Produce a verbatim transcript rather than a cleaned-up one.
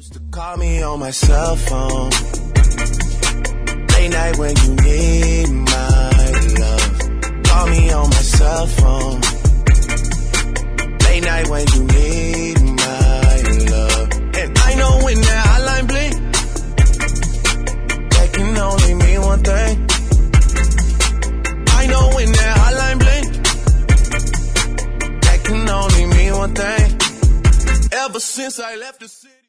Call me on my cell phone. Late night when you need my love. Call me on my cell phone. Late night when you need my love. And I know when that hotline blink, that can only mean one thing. I know when that hotline blink, that can only mean one thing. Ever since I left the city.